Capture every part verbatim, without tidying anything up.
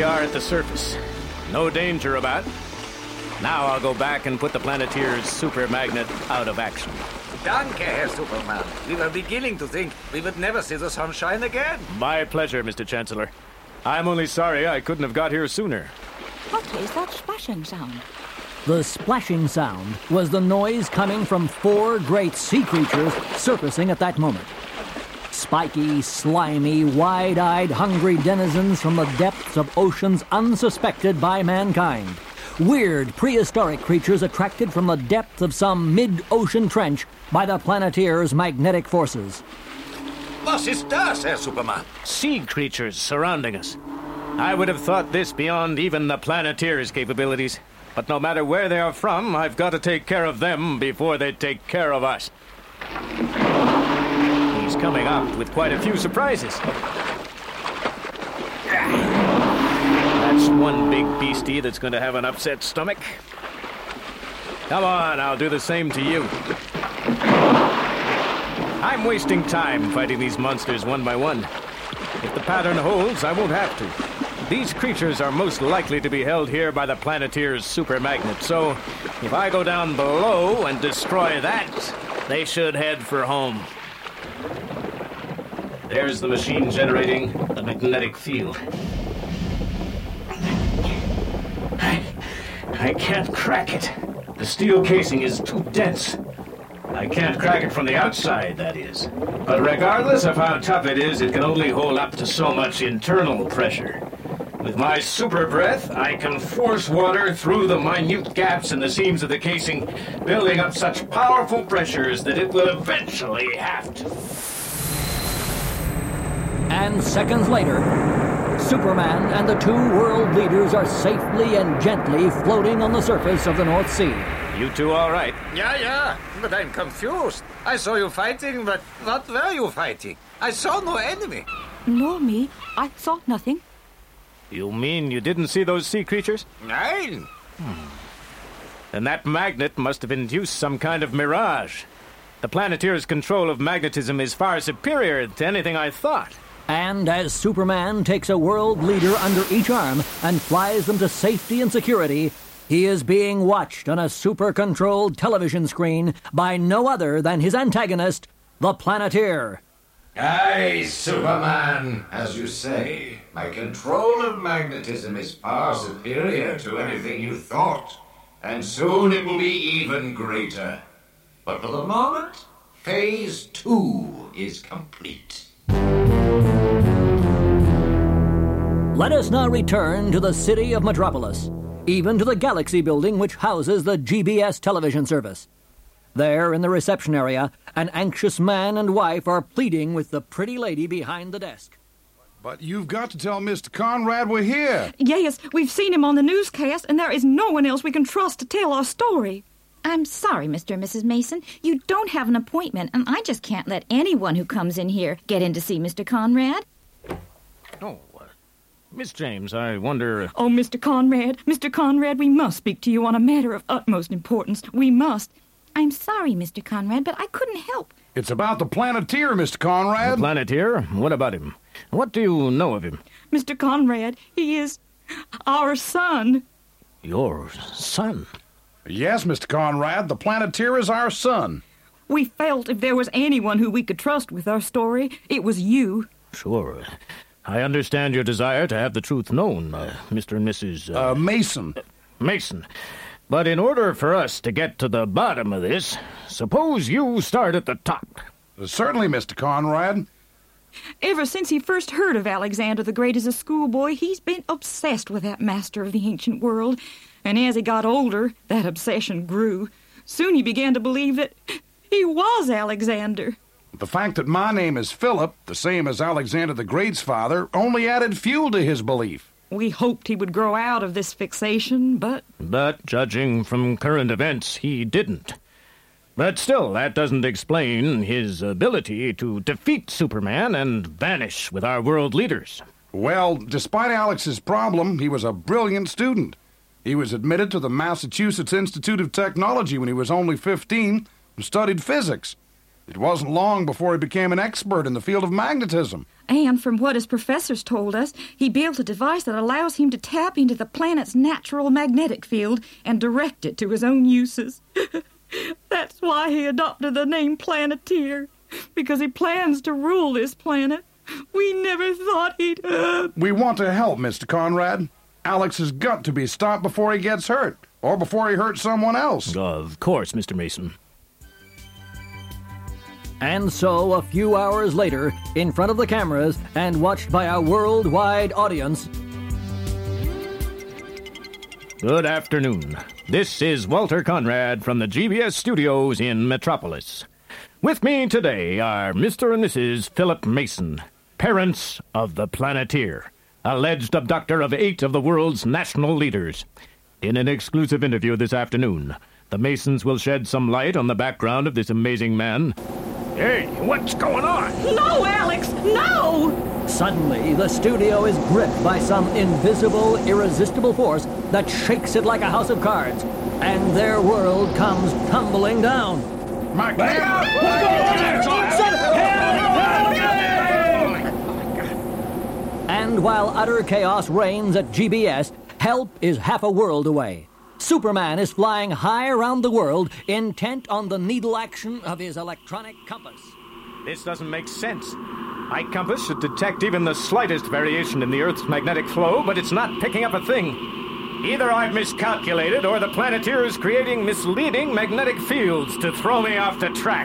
we are at the surface. No danger about. Now I'll go back and put the Planeteer's super magnet out of action. Danke, Herr Superman. We were beginning to think we would never see the sunshine again. My pleasure, Mister Chancellor. I'm only sorry I couldn't have got here sooner. What is that splashing sound? The splashing sound was the noise coming from four great sea creatures surfacing at that moment. Spiky, slimy, wide-eyed, hungry denizens from the depths of oceans unsuspected by mankind. Weird, prehistoric creatures attracted from the depth of some mid-ocean trench by the Planeteer's magnetic forces. Was ist das, Herr Superman? Sea creatures surrounding us. I would have thought this beyond even the Planeteer's capabilities. But no matter where they are from, I've got to take care of them before they take care of us. He's coming up with quite a few surprises. That's one big beastie that's going to have an upset stomach. Come on, I'll do the same to you. I'm wasting time fighting these monsters one by one. If the pattern holds, I won't have to. These creatures are most likely to be held here by the Planeteer's super magnet, so if I go down below and destroy that, they should head for home. There's the machine generating the magnetic field. I, I can't crack it. The steel casing is too dense. I can't crack it from the outside, that is. But regardless of how tough it is, it can only hold up to so much internal pressure. With my super breath, I can force water through the minute gaps in the seams of the casing, building up such powerful pressures that it will eventually have to. And seconds later, Superman and the two world leaders are safely and gently floating on the surface of the North Sea. You two all right? Yeah, yeah, but I'm confused. I saw you fighting, but what were you fighting? I saw no enemy. Nor me. I saw nothing. You mean you didn't see those sea creatures? Nein. Hmm. Then that magnet must have induced some kind of mirage. The Planeteer's control of magnetism is far superior to anything I thought. And as Superman takes a world leader under each arm and flies them to safety and security, he is being watched on a super-controlled television screen by no other than his antagonist, the Planeteer. Aye, Superman, as you say, my control of magnetism is far superior to anything you thought, and soon it will be even greater. But for the moment, Phase Two is complete. Let us now return to the city of Metropolis, even to the Galaxy building which houses the G B S television service. There, in the reception area, an anxious man and wife are pleading with the pretty lady behind the desk. But you've got to tell Mister Conrad we're here. Yes, we've seen him on the newscast, and there is no one else we can trust to tell our story. I'm sorry, Mister and Missus Mason. You don't have an appointment, and I just can't let anyone who comes in here get in to see Mister Conrad. Oh, uh, Miss James, I wonder... Oh, Mister Conrad, Mister Conrad, we must speak to you on a matter of utmost importance. We must. I'm sorry, Mister Conrad, but I couldn't help. It's about the Planeteer, Mister Conrad. The Planeteer? What about him? What do you know of him? Mister Conrad, he is our son. Your son? Yes, Mister Conrad, the Planeteer is our son. We felt if there was anyone who we could trust with our story, it was you. Sure. I understand your desire to have the truth known, uh, Mister and Missus Uh, uh, Mason. Uh, Mason. But in order for us to get to the bottom of this, suppose you start at the top. Uh, certainly, Mister Conrad. Ever since he first heard of Alexander the Great as a schoolboy, he's been obsessed with that master of the ancient world. And as he got older, that obsession grew. Soon he began to believe that he was Alexander. The fact that my name is Philip, the same as Alexander the Great's father, only added fuel to his belief. We hoped he would grow out of this fixation, but... But, judging from current events, he didn't. But still, that doesn't explain his ability to defeat Superman and vanish with our world leaders. Well, despite Alex's problem, he was a brilliant student. He was admitted to the Massachusetts Institute of Technology when he was only fifteen and studied physics. It wasn't long before he became an expert in the field of magnetism. And from what his professors told us, he built a device that allows him to tap into the planet's natural magnetic field and direct it to his own uses. That's why he adopted the name Planeteer, because he plans to rule this planet. We never thought he'd... Uh... We want to help, Mister Conrad. Alex has got to be stopped before he gets hurt, or before he hurts someone else. Of course, Mister Mason. And so, a few hours later, in front of the cameras and watched by a worldwide audience... Good afternoon. This is Walter Conrad from the G B S studios in Metropolis. With me today are Mister and Missus Philip Mason, parents of the Planeteer, alleged abductor of eight of the world's national leaders. In an exclusive interview this afternoon, the Masons will shed some light on the background of this amazing man. Hey, what's going on? No, Alex, no! Suddenly, the studio is gripped by some invisible, irresistible force that shakes it like a house of cards, and their world comes tumbling down. My God! And while utter chaos reigns at G B S, help is half a world away. Superman is flying high around the world, intent on the needle action of his electronic compass. This doesn't make sense. My compass should detect even the slightest variation in the Earth's magnetic flow, but it's not picking up a thing. Either I've miscalculated, or the Planeteer is creating misleading magnetic fields to throw me off the track.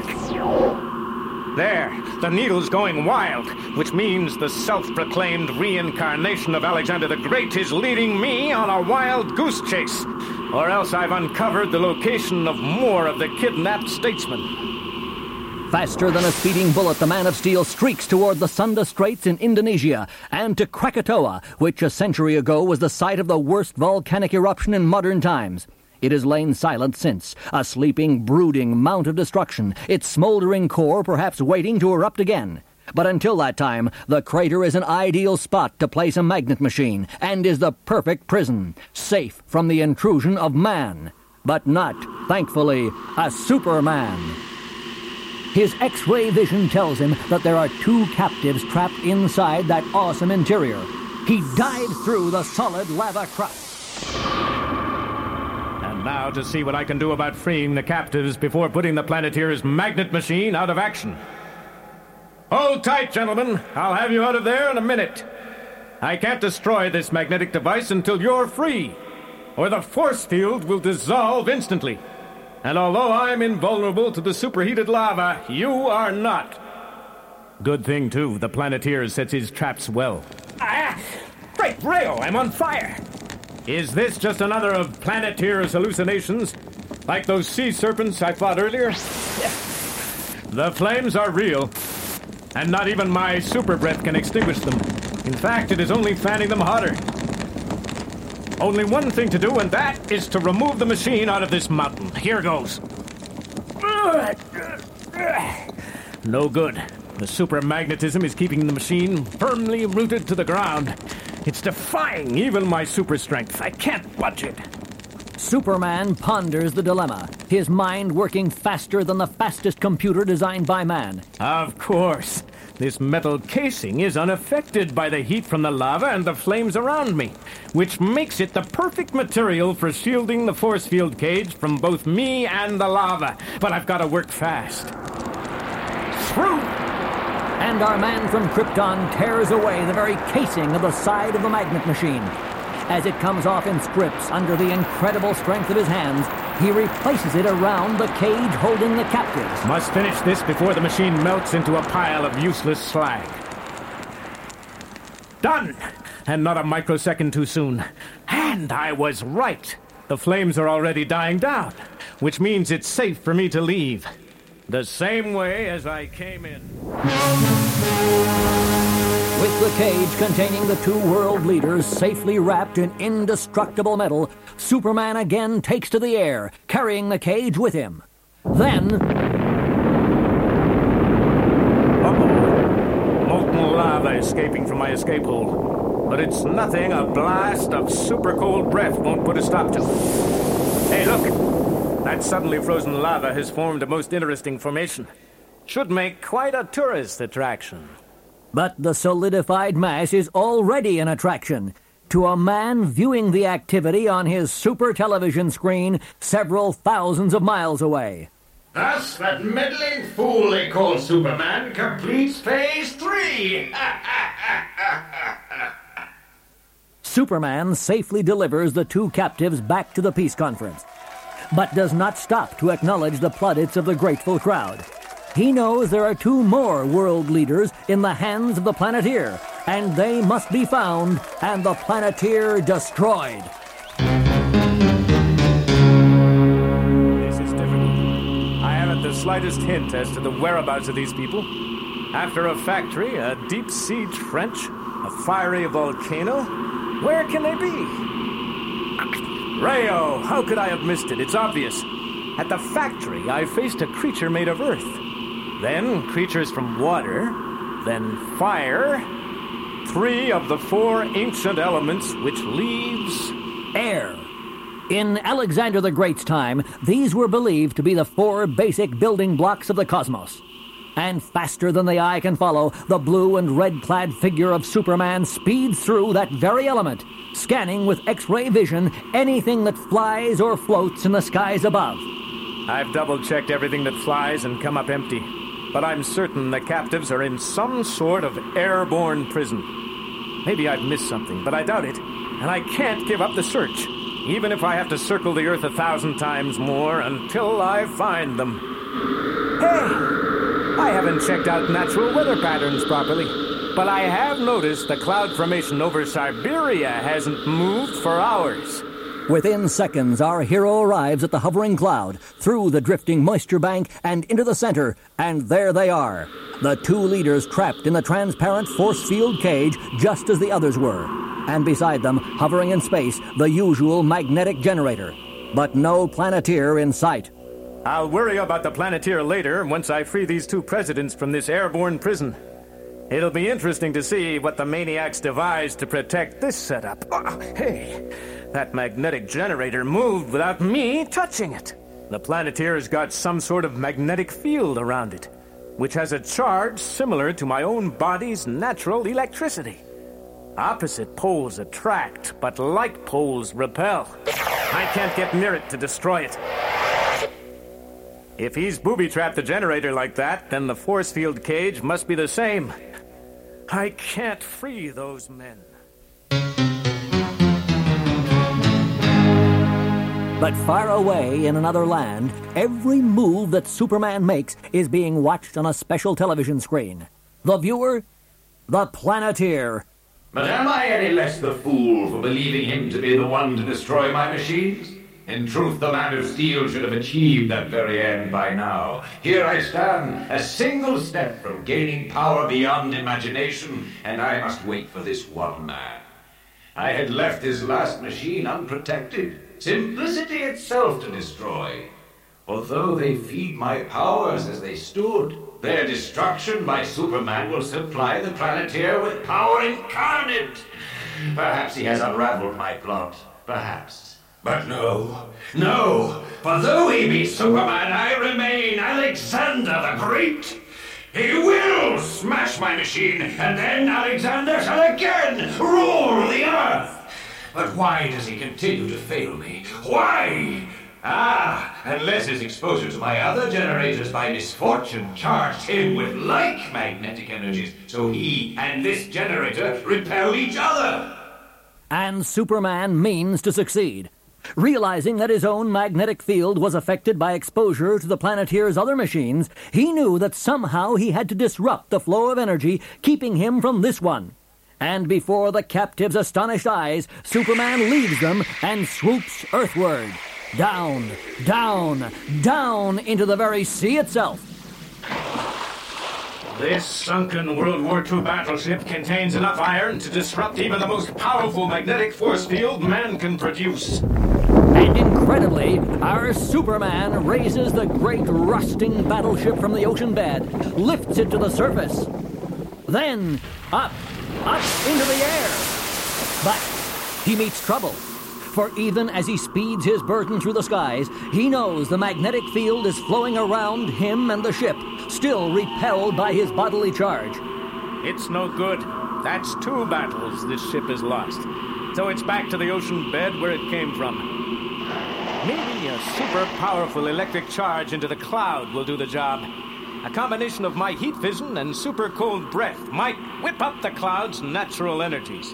There, the needle's going wild, which means the self-proclaimed reincarnation of Alexander the Great is leading me on a wild goose chase. Or else I've uncovered the location of more of the kidnapped statesmen. Faster than a speeding bullet, the Man of Steel streaks toward the Sunda Straits in Indonesia and to Krakatoa, which a century ago was the site of the worst volcanic eruption in modern times. It has lain silent since, a sleeping, brooding mount of destruction, its smoldering core perhaps waiting to erupt again. But until that time, the crater is an ideal spot to place a magnet machine, and is the perfect prison, safe from the intrusion of man. But not, thankfully, a Superman. His X-ray vision tells him that there are two captives trapped inside that awesome interior. He dives through the solid lava crust. And now to see what I can do about freeing the captives before putting the Planeteer's magnet machine out of action. Hold tight, gentlemen. I'll have you out of there in a minute. I can't destroy this magnetic device until you're free, or the force field will dissolve instantly. And although I'm invulnerable to the superheated lava, you are not. Good thing, too, the Planeteer sets his traps well. Ah! Great rail, I'm on fire! Is this just another of Planeteer's hallucinations? Like those sea serpents I fought earlier? The flames are real, and not even my super breath can extinguish them. In fact, it is only fanning them hotter. Only one thing to do, and that is to remove the machine out of this mountain. Here goes. No good. The supermagnetism is keeping the machine firmly rooted to the ground. It's defying even my super strength. I can't budge it. Superman ponders the dilemma, his mind working faster than the fastest computer designed by man. Of course. This metal casing is unaffected by the heat from the lava and the flames around me, which makes it the perfect material for shielding the force field cage from both me and the lava. But I've got to work fast. Through! And our man from Krypton tears away the very casing of the side of the magnet machine. As it comes off in strips under the incredible strength of his hands, he replaces it around the cage holding the captives. Must finish this before the machine melts into a pile of useless slag. Done! And not a microsecond too soon. And I was right. The flames are already dying down, which means it's safe for me to leave. The same way as I came in. With the cage containing the two world leaders safely wrapped in indestructible metal, Superman again takes to the air, carrying the cage with him. Then... Uh-oh. Molten lava escaping from my escape hole. But it's nothing a blast of super cold breath won't put a stop to. Hey, look! That suddenly frozen lava has formed a most interesting formation. Should make quite a tourist attraction. But the solidified mass is already an attraction to a man viewing the activity on his super television screen several thousands of miles away. Thus, that meddling fool they call Superman completes phase three. Superman safely delivers the two captives back to the peace conference, but does not stop to acknowledge the plaudits of the grateful crowd. He knows there are two more world leaders in the hands of the Planeteer, and they must be found and the Planeteer destroyed. This is difficult. I haven't the slightest hint as to the whereabouts of these people. After a factory, a deep-sea trench, a fiery volcano, where can they be? Rayo, how could I have missed it? It's obvious. At the factory, I faced a creature made of earth. Then creatures from water. Then fire. Three of the four ancient elements, which leaves air. In Alexander the Great's time, these were believed to be the four basic building blocks of the cosmos. And faster than the eye can follow, the blue and red-clad figure of Superman speeds through that very element, scanning with X-ray vision anything that flies or floats in the skies above. I've double-checked everything that flies and come up empty. But I'm certain the captives are in some sort of airborne prison. Maybe I've missed something, but I doubt it. And I can't give up the search, even if I have to circle the Earth a thousand times more until I find them. Hey! I haven't checked out natural weather patterns properly, but I have noticed the cloud formation over Siberia hasn't moved for hours. Within seconds, our hero arrives at the hovering cloud, through the drifting moisture bank and into the center, and there they are. The two leaders trapped in the transparent force field cage just as the others were. And beside them, hovering in space, the usual magnetic generator. But no Planeteer in sight. I'll worry about the Planeteer later once I free these two presidents from this airborne prison. It'll be interesting to see what the maniacs devised to protect this setup. Oh, hey, that magnetic generator moved without me touching it. The Planeteer's got some sort of magnetic field around it, which has a charge similar to my own body's natural electricity. Opposite poles attract, but like poles repel. I can't get near it to destroy it. If he's booby-trapped the generator like that, then the force field cage must be the same. I can't free those men. But far away in another land, every move that Superman makes is being watched on a special television screen. The viewer? The Planeteer. But am I any less the fool for believing him to be the one to destroy my machines? In truth, the Man of Steel should have achieved that very end by now. Here I stand, a single step from gaining power beyond imagination, and I must wait for this one man. I had left his last machine unprotected, simplicity itself to destroy. Although they feed my powers as they stood, their destruction by Superman will supply the Planeteer with power incarnate. Perhaps he has unraveled my plot, perhaps. But no, no, for though he be Superman, I remain Alexander the Great. He will smash my machine, and then Alexander shall again rule the earth. But why does he continue to fail me? Why? Ah, unless his exposure to my other generators by misfortune charged him with like magnetic energies, so he and this generator repel each other. And Superman means to succeed. Realizing that his own magnetic field was affected by exposure to the Planeteer's other machines, he knew that somehow he had to disrupt the flow of energy, keeping him from this one. And before the captive's astonished eyes, Superman leaves them and swoops earthward. Down, down, down into the very sea itself. This sunken World War Two battleship contains enough iron to disrupt even the most powerful magnetic force field man can produce. And incredibly, our Superman raises the great rusting battleship from the ocean bed, lifts it to the surface. Then, up, up into the air. But he meets trouble. For even as he speeds his burden through the skies, he knows the magnetic field is flowing around him and the ship, still repelled by his bodily charge. It's no good. That's two battles this ship has lost. So it's back to the ocean bed where it came from. Maybe a super powerful electric charge into the cloud will do the job. A combination of my heat vision and super cold breath might whip up the cloud's natural energies.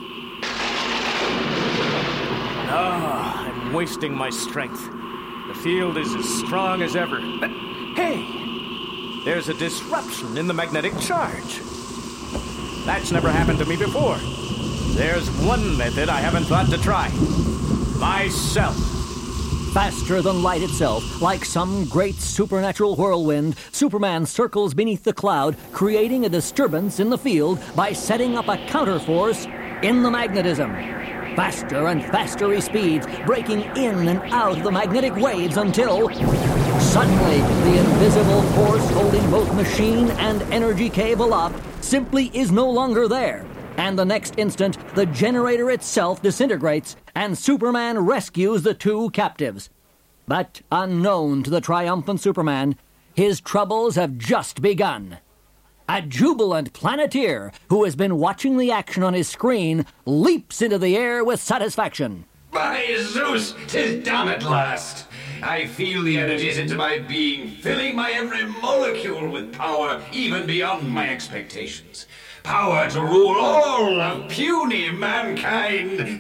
Oh, I'm wasting my strength. The field is as strong as ever. But hey, there's a disruption in the magnetic charge. That's never happened to me before. There's one method I haven't thought to try. Myself. Faster than light itself, like some great supernatural whirlwind, Superman circles beneath the cloud, creating a disturbance in the field by setting up a counterforce in the magnetism. Faster and faster he speeds, breaking in and out of the magnetic waves until suddenly the invisible force holding both machine and energy cave aloft simply is no longer there. And the next instant, the generator itself disintegrates, and Superman rescues the two captives. But unknown to the triumphant Superman, his troubles have just begun. A jubilant Planeteer, who has been watching the action on his screen, leaps into the air with satisfaction. By Zeus, 'tis done at last. I feel the energies into my being, filling my every molecule with power even beyond my expectations. Power to rule all of puny mankind.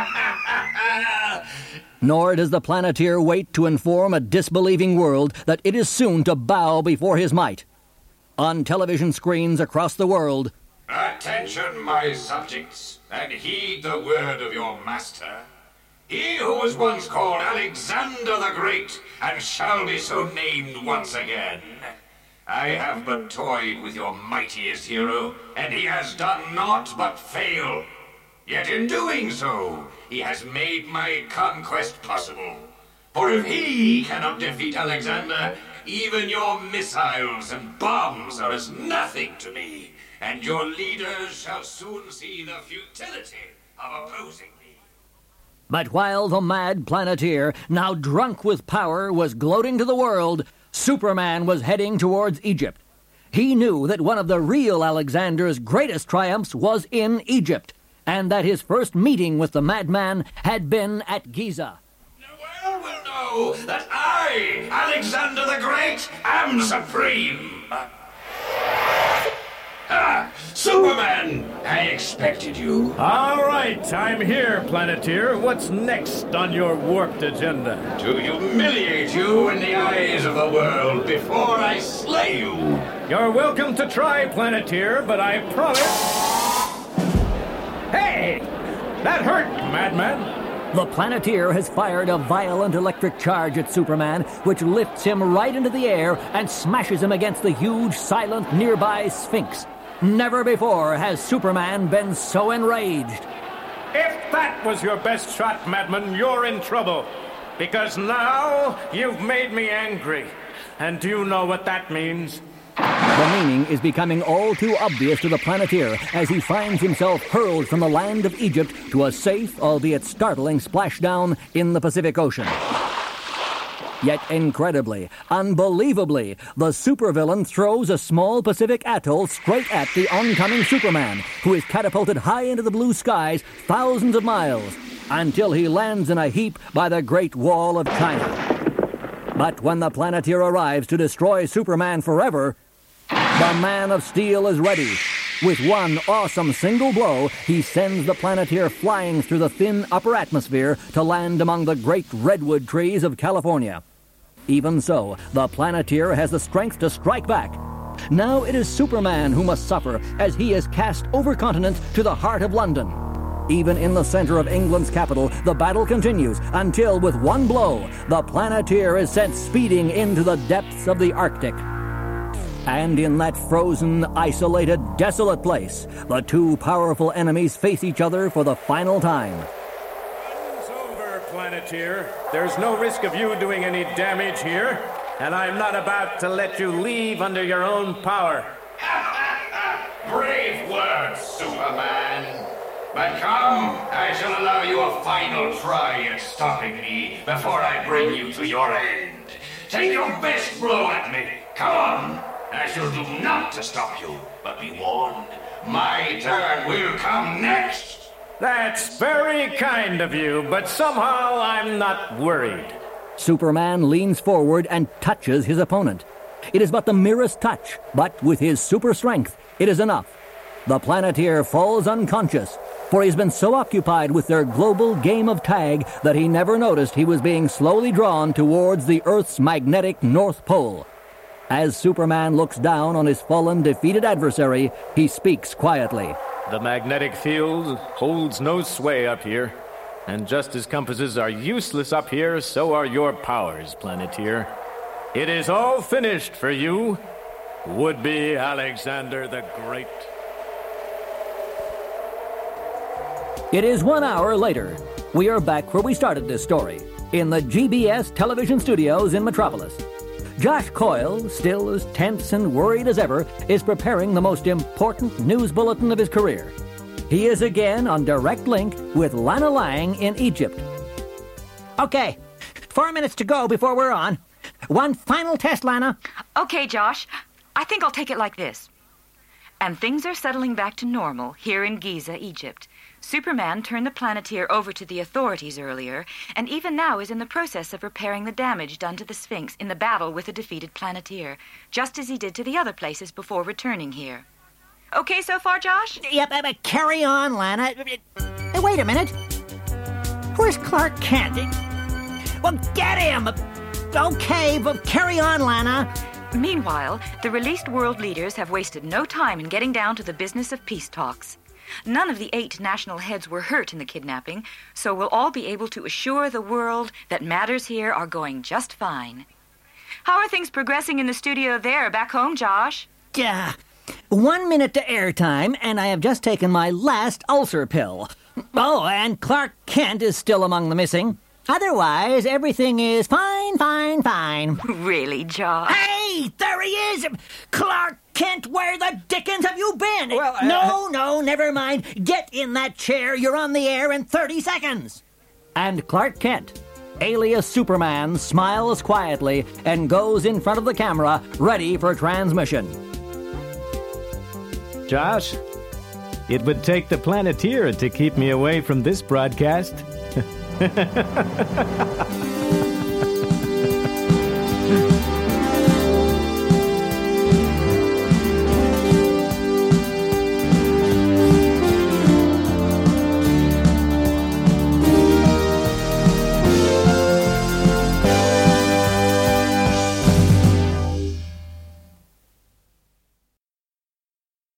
Nor does the Planeteer wait to inform a disbelieving world that it is soon to bow before his might. On television screens across the world, attention, my subjects, and heed the word of your master. He who was once called Alexander the Great, and shall be so named once again. I have but toyed with your mightiest hero, and he has done naught but fail. Yet in doing so, he has made my conquest possible. For if he cannot defeat Alexander, even your missiles and bombs are as nothing to me, and your leaders shall soon see the futility of opposing me. But while the mad Planeteer, now drunk with power, was gloating to the world, Superman was heading towards Egypt. He knew that one of the real Alexander's greatest triumphs was in Egypt, and that his first meeting with the madman had been at Giza. The world will know that I, Alexander the Great, am supreme. Ah, Superman! I expected you. All right, I'm here, Planeteer. What's next on your warped agenda? To humiliate you in the eyes of the world before I slay you. You're welcome to try, Planeteer, but I promise... Hey! That hurt, madman. The Planeteer has fired a violent electric charge at Superman, which lifts him right into the air and smashes him against the huge, silent, nearby Sphinx. Never before has Superman been so enraged. If that was your best shot, madman, you're in trouble. Because now you've made me angry. And do you know what that means? The meaning is becoming all too obvious to the Planeteer as he finds himself hurled from the land of Egypt to a safe, albeit startling, splashdown in the Pacific Ocean. Yet incredibly, unbelievably, the supervillain throws a small Pacific atoll straight at the oncoming Superman, who is catapulted high into the blue skies thousands of miles, until he lands in a heap by the Great Wall of China. But when the Planeteer arrives to destroy Superman forever, the Man of Steel is ready. With one awesome single blow, he sends the Planeteer flying through the thin upper atmosphere to land among the great redwood trees of California. Even so, the Planeteer has the strength to strike back. Now it is Superman who must suffer as he is cast over continent to the heart of London. Even in the center of England's capital, the battle continues until, with one blow, the Planeteer is sent speeding into the depths of the Arctic. And in that frozen, isolated, desolate place, the two powerful enemies face each other for the final time. It's over, Planeteer. There's no risk of you doing any damage here, and I'm not about to let you leave under your own power. Brave words, Superman. But come, I shall allow you a final try at stopping me before I bring you to your end. Take your best blow at me. Come on. I shall do naught to stop you, but be warned, my turn will come next. That's very kind of you, but somehow I'm not worried. Superman leans forward and touches his opponent. It is but the merest touch, but with his super strength, it is enough. The Planeteer falls unconscious, for he's been so occupied with their global game of tag that he never noticed he was being slowly drawn towards the Earth's magnetic North Pole. As Superman looks down on his fallen, defeated adversary, he speaks quietly. The magnetic field holds no sway up here, and just as compasses are useless up here, so are your powers, Planeteer. It is all finished for you, would-be Alexander the Great. It is one hour later. We are back where we started this story, in the G B S television studios in Metropolis. Josh Coyle, still as tense and worried as ever, is preparing the most important news bulletin of his career. He is again on direct link with Lana Lang in Egypt. Okay, four minutes to go before we're on. One final test, Lana. Okay, Josh. I think I'll take it like this. And things are settling back to normal here in Giza, Egypt. Superman turned the Planeteer over to the authorities earlier, and even now is in the process of repairing the damage done to the Sphinx in the battle with the defeated Planeteer, just as he did to the other places before returning here. Okay so far, Josh? Yep, but carry on, Lana. Uh, wait a minute. Where's Clark Kent? Well, get him! Okay, but carry on, Lana. Meanwhile, the released world leaders have wasted no time in getting down to the business of peace talks. None of the eight national heads were hurt in the kidnapping, so we'll all be able to assure the world that matters here are going just fine. How are things progressing in the studio there back home, Josh? Yeah, one minute to airtime, and I have just taken my last ulcer pill. Oh, and Clark Kent is still among the missing. Otherwise, everything is fine, fine, fine. Really, Josh? Hey, there he is! Clark Kent, where the dickens have you been? Well, uh, no, no, never mind. Get in that chair. You're on the air in thirty seconds. And Clark Kent, alias Superman, smiles quietly and goes in front of the camera, ready for transmission. Josh, it would take the Planeteer to keep me away from this broadcast.